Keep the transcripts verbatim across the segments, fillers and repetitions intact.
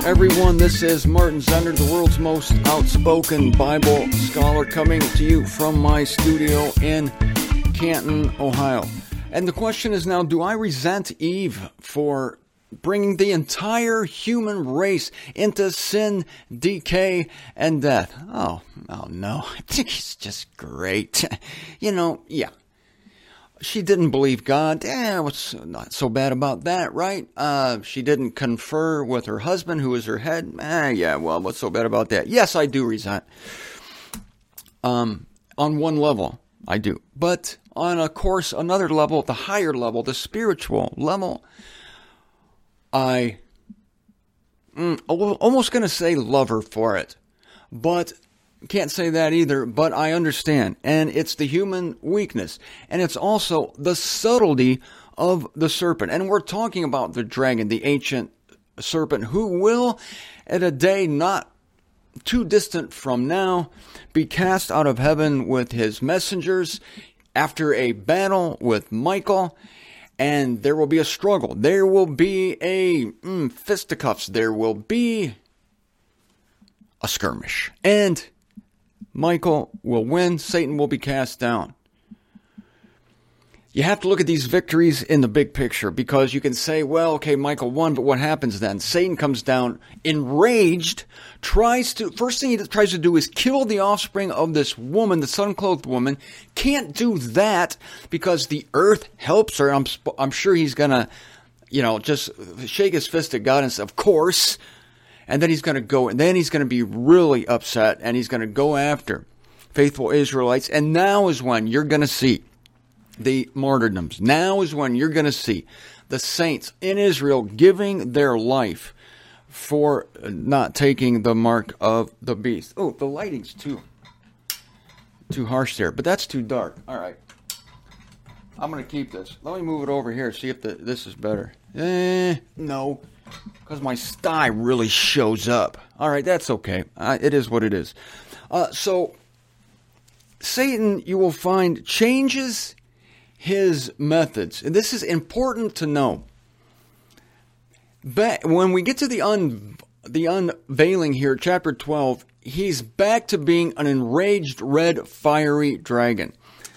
everyone. This is Martin Zender, the world's most outspoken Bible scholar, coming to you from my studio in Canton, Ohio. And the question is now, do I resent Eve for bringing the entire human race into sin, decay, and death? Oh, oh no. I think it's just great. You know, yeah. She didn't believe God. Eh, what's not so bad about that, right? Uh, she didn't confer with her husband, who was her head. Eh, yeah, well, what's so bad about that? Yes, I do resent. Um, on one level, I do. But on, of course, another level, the higher level, the spiritual level, I mm, almost going to say love her for it. But can't say that either, but I understand. And it's the human weakness. And it's also the subtlety of the serpent. And we're talking about the dragon, the ancient serpent, who will, at a day not too distant from now, be cast out of heaven with his messengers after a battle with Michael. And there will be a struggle. There will be a mm, fisticuffs. There will be a skirmish. And Michael will win. Satan will be cast down. You have to look at these victories in the big picture, because you can say, well, okay, Michael won, but what happens then? Satan comes down enraged, tries to, first thing he tries to do is kill the offspring of this woman, the sun-clothed woman. Can't do that because the earth helps her. I'm, I'm sure he's going to, you know, just shake his fist at God and say, of course. And then he's going to go, and then he's going to be really upset, and he's going to go after faithful Israelites. And now is when you're going to see the martyrdoms. Now is when you're going to see the saints in Israel giving their life for not taking the mark of the beast. Oh, the lighting's too, too harsh there, but that's too dark. All right. I'm going to keep this. Let me move it over here, see if the, this is better. Eh, no. Because my sty really shows up. All right, that's okay. Uh, it is what it is. Uh, so, Satan, you will find, changes his methods. And this is important to know. Back, when we get to the un, the unveiling here, chapter twelve, he's back to being an enraged red fiery dragon.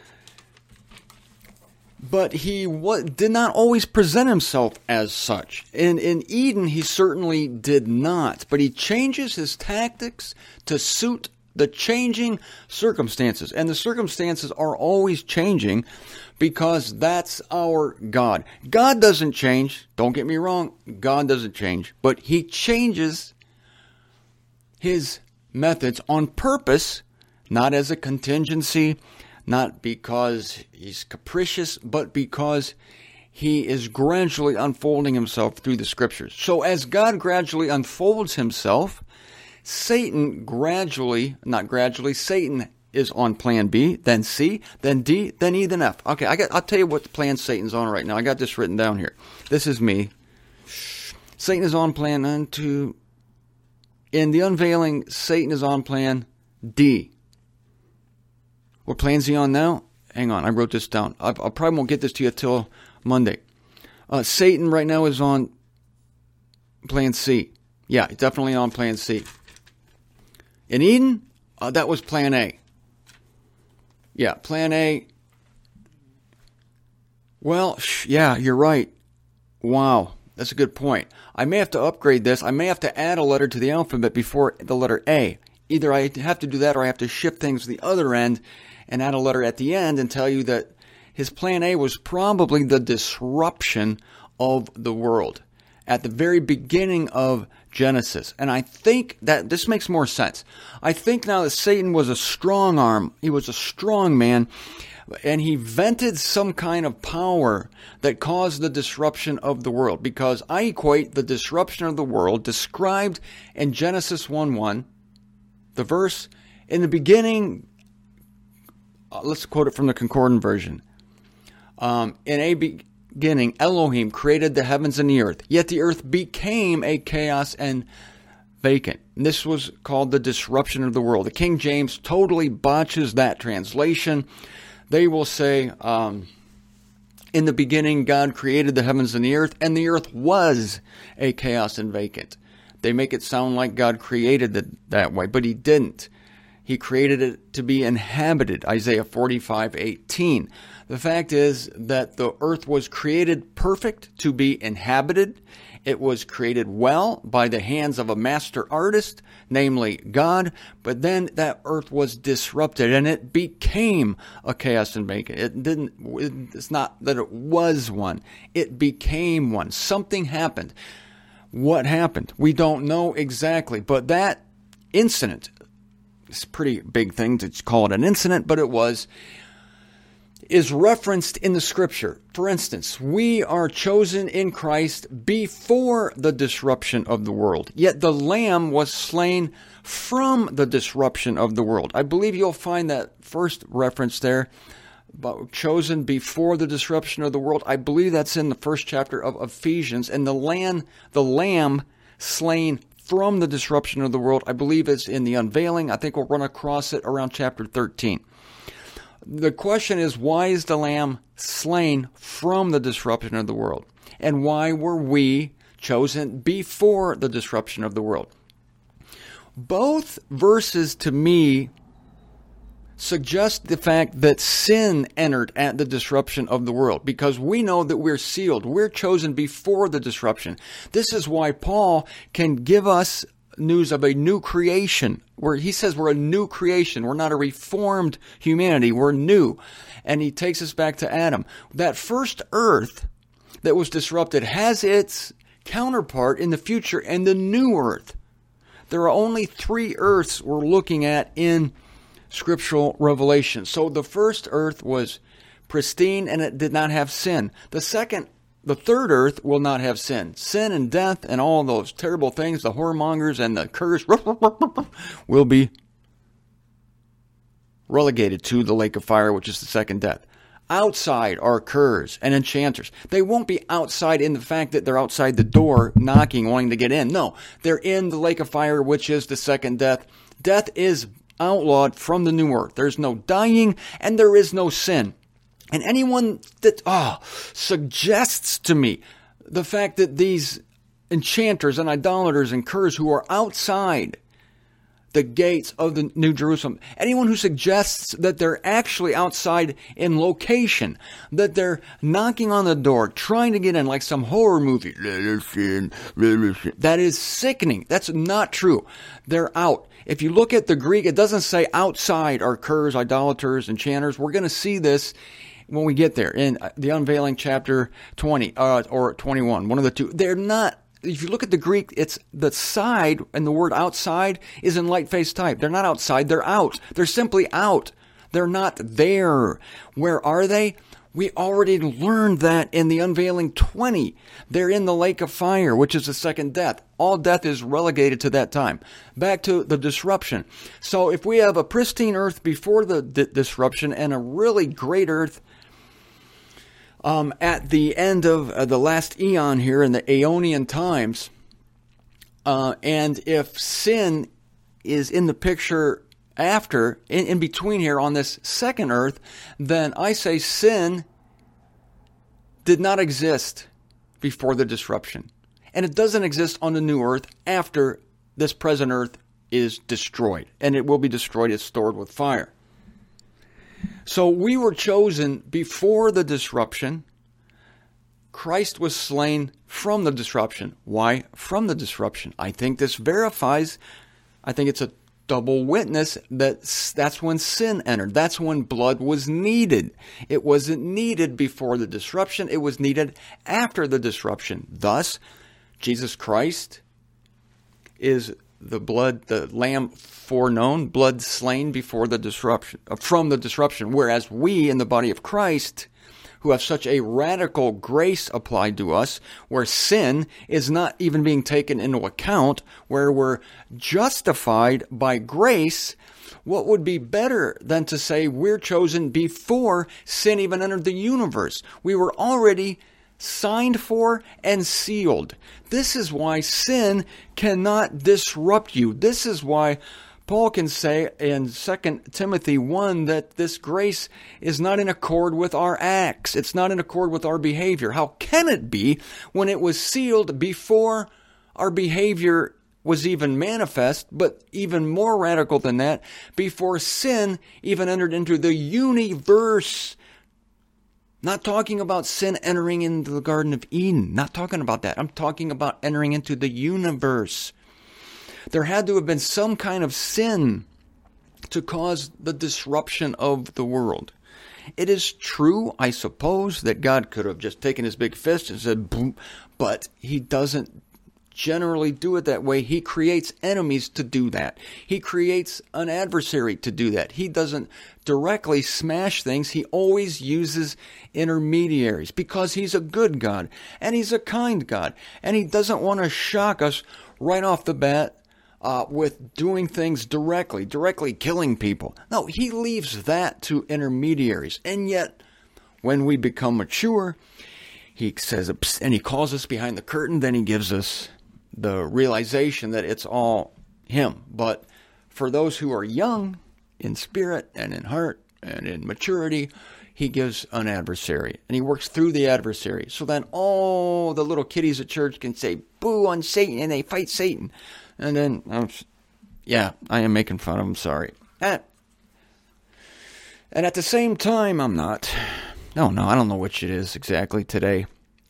But he w- did not always present himself as such. In, in Eden, he certainly did not. But he changes his tactics to suit the changing circumstances. And the circumstances are always changing because that's our God. God doesn't change. Don't get me wrong. God doesn't change. But he changes his methods on purpose, not as a contingency, not because he's capricious, but because he is gradually unfolding himself through the scriptures. So as God gradually unfolds himself, Satan gradually, not gradually, Satan is on plan B, then C, then D, then E, then F. Okay, I got, I'll tell you what plan Satan's on right now. I got this written down here. This is me. Satan is on plan one, two. In the unveiling, Satan is on plan D. What plan's he on now? Hang on, I wrote this down. I, I probably won't get this to you till Monday. Uh, Satan right now is on plan C. Yeah, definitely on plan C. In Eden, uh, that was plan A. Yeah, plan A. Well, sh- yeah, you're right. Wow, that's a good point. I may have to upgrade this. I may have to add a letter to the alphabet before the letter A. Either I have to do that or I have to shift things to the other end and add a letter at the end and tell you that his plan A was probably the disruption of the world at the very beginning of Genesis. And I think that this makes more sense. I think now that Satan was a strong arm, he was a strong man, and he vented some kind of power that caused the disruption of the world. Because I equate the disruption of the world described in Genesis one one, the verse, in the beginning, uh, let's quote it from the Concordant version. Um, in a beginning, Elohim created the heavens and the earth, yet the earth became a chaos and vacant. And this was called the disruption of the world. The King James totally botches that translation. They will say, um, in the beginning, God created the heavens and the earth, and the earth was a chaos and vacant. They make it sound like God created it that way, but he didn't. He created it to be inhabited, Isaiah forty-five eighteen. The fact is that the earth was created perfect to be inhabited. It was created well by the hands of a master artist, namely God, but then that earth was disrupted and it became a chaos and mayhem. It didn't, it's not that it was one. It became one. Something happened. What happened? We don't know exactly, but that incident, it's a pretty big thing to call it an incident, but it was, is referenced in the scripture. For instance, we are chosen in Christ before the disruption of the world, yet the Lamb was slain from the disruption of the world. I believe you'll find that first reference there, about chosen before the disruption of the world. I believe that's in the first chapter of Ephesians, and the lamb, the Lamb slain from the disruption of the world, I believe it's in the unveiling. I think we'll run across it around chapter thirteen. The question is, why is the Lamb slain from the disruption of the world? And why were we chosen before the disruption of the world? Both verses, to me, suggest the fact that sin entered at the disruption of the world, because we know that we're sealed. We're chosen before the disruption. This is why Paul can give us news of a new creation, where he says we're a new creation. We're not a reformed humanity. We're new. And he takes us back to Adam. That first earth that was disrupted has its counterpart in the future in the new earth. There are only three earths we're looking at in scriptural revelation. So the first earth was pristine and it did not have sin. The second The third earth will not have sin. Sin and death and all those terrible things, the whoremongers and the curse, will be relegated to the lake of fire, which is the second death. Outside are curs and enchanters. They won't be outside in the fact that they're outside the door knocking, wanting to get in. No, they're in the lake of fire, which is the second death. Death is outlawed from the new earth. There's no dying and there is no sin. And anyone that oh, suggests to me the fact that these enchanters and idolaters and curs who are outside the gates of the New Jerusalem, anyone who suggests that they're actually outside in location, that they're knocking on the door, trying to get in like some horror movie, that is sickening. That's not true. They're out. If you look at the Greek, it doesn't say outside are curs, idolaters, enchanters. We're going to see this when we get there in the unveiling chapter twenty uh, or twenty-one, one of the two. They're not, if you look at the Greek, it's the side, and the word outside is in light face type. They're not outside, they're out. They're simply out. They're not there. Where are they? We already learned that in the unveiling twenty. They're in the lake of fire, which is the second death. All death is relegated to that time. Back to the disruption. So if we have a pristine earth before the d- disruption and a really great earth Um, at the end of uh, the last eon here in the Aeonian times, uh, and if sin is in the picture after, in, in between here on this second earth, then I say sin did not exist before the disruption. And it doesn't exist on the new earth after this present earth is destroyed. And it will be destroyed, it's stored with fire. So we were chosen before the disruption. Christ was slain from the disruption. Why from the disruption? I think this verifies, I think it's a double witness that that's when sin entered. That's when blood was needed. It wasn't needed before the disruption. It was needed after the disruption. Thus, Jesus Christ is the blood, the lamb foreknown, blood slain before the disruption, from the disruption. Whereas we in the body of Christ, who have such a radical grace applied to us, where sin is not even being taken into account, where we're justified by grace, what would be better than to say we're chosen before sin even entered the universe? We were already signed for and sealed. This is why sin cannot disrupt you. This is why Paul can say in Second Timothy one that this grace is not in accord with our acts. It's not in accord with our behavior. How can it be when it was sealed before our behavior was even manifest, but even more radical than that, before sin even entered into the universe. Not talking about sin entering into the Garden of Eden. Not talking about that. I'm talking about entering into the universe. There had to have been some kind of sin to cause the disruption of the world. It is true, I suppose, that God could have just taken his big fist and said, boom, but he doesn't generally do it that way. He creates enemies to do that. He creates an adversary to do that. He doesn't directly smash things. He always uses intermediaries because he's a good God and he's a kind God, and he doesn't want to shock us right off the bat uh, with doing things directly, directly killing people. No, he leaves that to intermediaries. And yet, when we become mature, he says, and he calls us behind the curtain, then he gives us the realization that it's all him. But for those who are young in spirit and in heart and in maturity, he gives an adversary, and he works through the adversary. So then all the little kiddies at church can say, boo on Satan, and they fight Satan. And then, um, yeah, I am making fun of him, sorry. And, and at the same time, I'm not. No, no, I don't know which it is exactly today.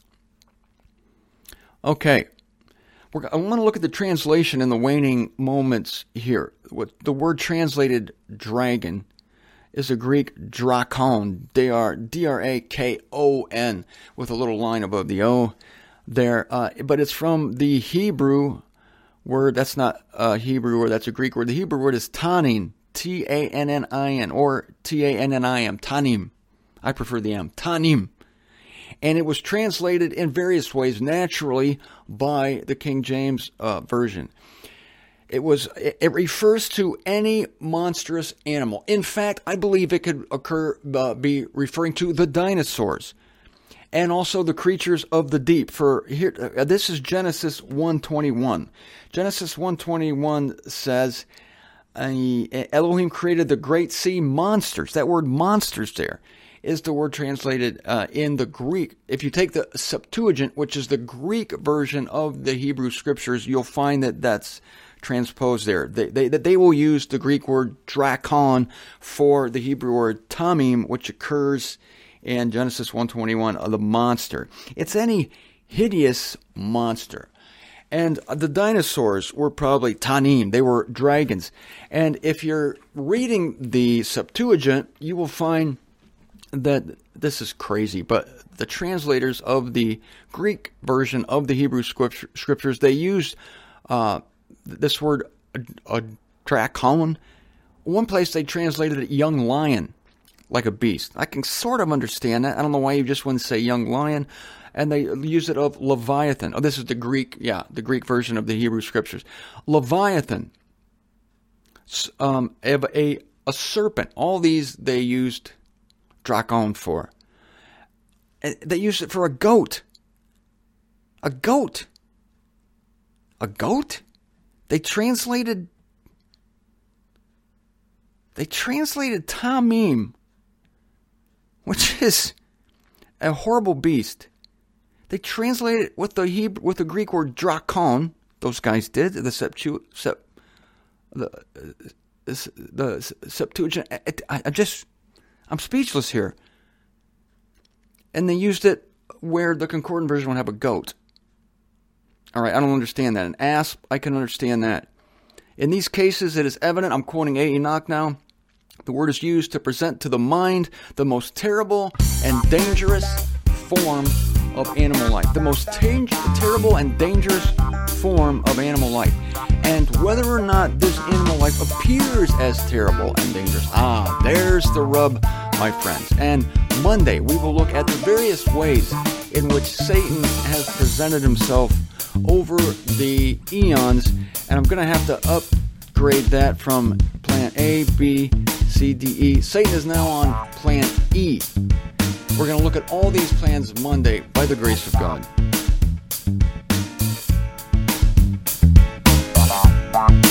Okay. We're, I want to look at the translation in the waning moments here. What the word translated dragon is a Greek drakon, D R A K O N, with a little line above the O there. Uh, but it's from the Hebrew word. That's not a Hebrew word, that's a Greek word. The Hebrew word is tanin, T A N N I N, or T A N N I M, tanim. I prefer the M, tanim. And it was translated in various ways, naturally, by the King James uh, Version. It was. It refers to any monstrous animal. In fact, I believe it could occur, uh, be referring to the dinosaurs, and also the creatures of the deep. For here, uh, this is Genesis one twenty-one. Genesis one twenty-one says, Elohim created the great sea monsters. That word monsters there is the word translated uh, in the Greek. If you take the Septuagint, which is the Greek version of the Hebrew Scriptures, you'll find that that's transposed there. They, they, they will use the Greek word drakon for the Hebrew word tamim, which occurs in Genesis one twenty-one, of the monster. It's any hideous monster. And the dinosaurs were probably tanim. They were dragons. And if you're reading the Septuagint, you will find that this is crazy, but the translators of the Greek version of the Hebrew Scriptures, they used uh, this word, a drakon. One place they translated it young lion, like a beast. I can sort of understand that. I don't know why you just wouldn't say young lion. And they use it of Leviathan. Oh, this is the Greek, yeah, the Greek version of the Hebrew Scriptures. Leviathan, um, a, a serpent. All these they used drakon for. And they used it for a goat. A goat. A goat? They translated, they translated tamim, which is a horrible beast. They translated it with the Hebrew, with the Greek word drakon. Those guys did the Septu, Sep, the the, the Septuagint. I, I just, I'm speechless here. And they used it where the Concordant version would have a goat. All right, I don't understand that. An asp, I can understand that. In these cases, it is evident, I'm quoting A. Enoch now, the word is used to present to the mind the most terrible and dangerous form of animal life. The most t- terrible and dangerous form of animal life. And whether or not this animal life appears as terrible and dangerous, ah, there's the rub, my friends. And Monday, we will look at the various ways in which Satan has presented himself over the eons, and I'm going to have to upgrade that from plan A, B, C, D, E. Satan is now on plan E. We're going to look at all these plans Monday by the grace of God.